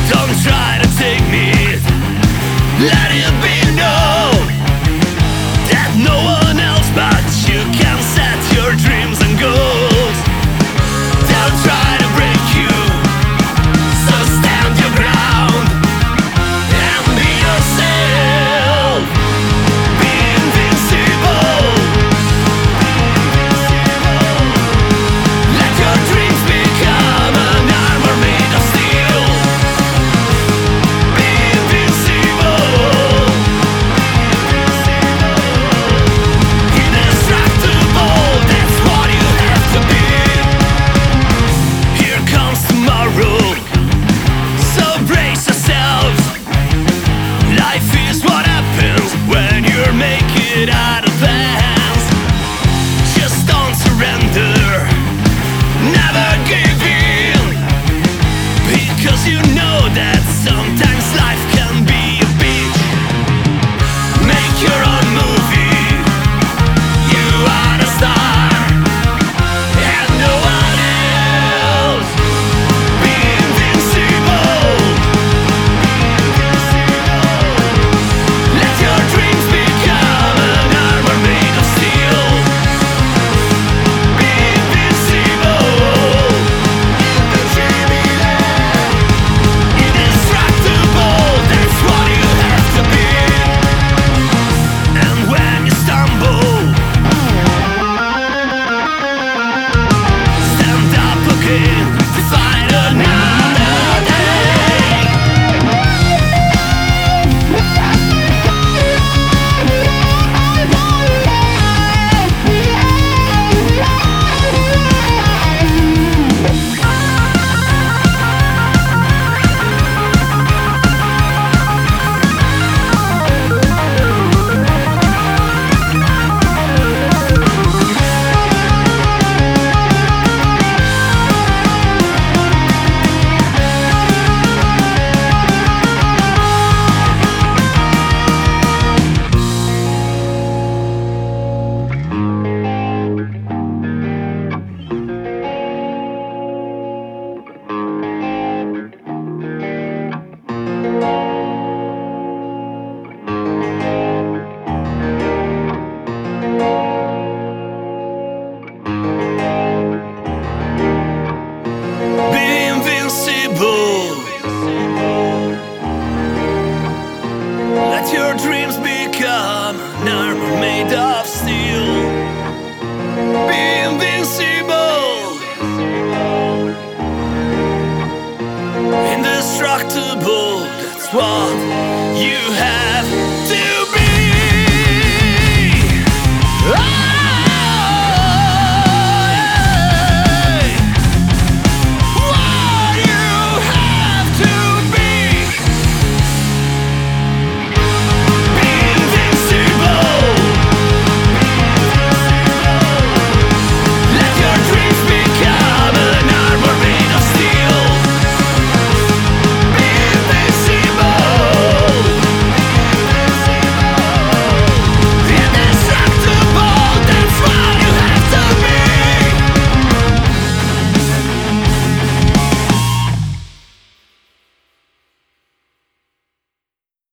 Don't try to take me. Let it be known that no one else but you can set your dreams and goals. They'll try to break you, so stand your ground and be yourself. Be invincible. Let your dreams become an armor made of steel. Be invincible. Indestructible, that's what you have to be. Here comes tomorrow, so brace yourselves. Life is what happens when you're making out of hands. Just don't surrender, never give in, because you know that sometimes life can be a bitch. Make your own movie, you are the star and no one else. Be invincible. Let your dreams become an armor made of steel. Be invincible. Indestructible, that's what you have to be. And when you stumble, stand up again to fight another day. Be invincible. Let your dreams become an armor made of steel. Be invincible. Indestructible, that's what you have